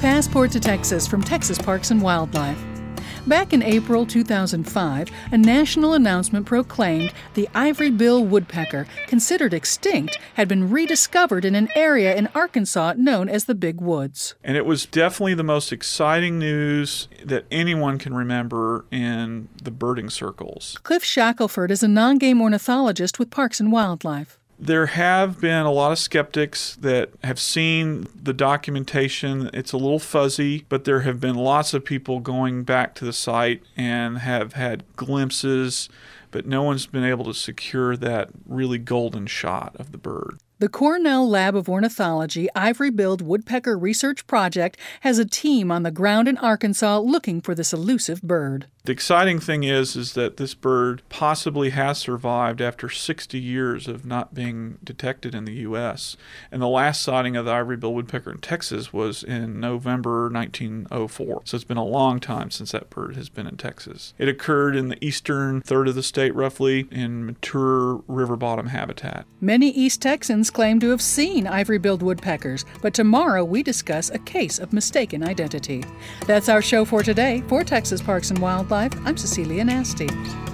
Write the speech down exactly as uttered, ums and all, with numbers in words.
Passport to Texas from Texas Parks and Wildlife. Back in April two thousand five, a national announcement proclaimed the ivory-bill woodpecker, considered extinct, had been rediscovered in an area in Arkansas known as the Big Woods. And it was definitely the most exciting news that anyone can remember in the birding circles. Cliff Shackelford is a non-game ornithologist with Parks and Wildlife. There have been a lot of skeptics that have seen the documentation. It's a little fuzzy, but there have been lots of people going back to the site and have had glimpses, but no one's been able to secure that really golden shot of the bird. The Cornell Lab of Ornithology Ivory-billed Woodpecker Research Project has a team on the ground in Arkansas looking for this elusive bird. The exciting thing is, is that this bird possibly has survived after sixty years of not being detected in the U S And the last sighting of the ivory-billed woodpecker in Texas was in November nineteen oh four. So it's been a long time since that bird has been in Texas. It occurred in the eastern third of the state, roughly, in mature river bottom habitat. Many East Texans claim to have seen ivory-billed woodpeckers, but tomorrow we discuss a case of mistaken identity. That's our show for today. For Texas Parks and Wildlife, I'm Cecilia Nasty.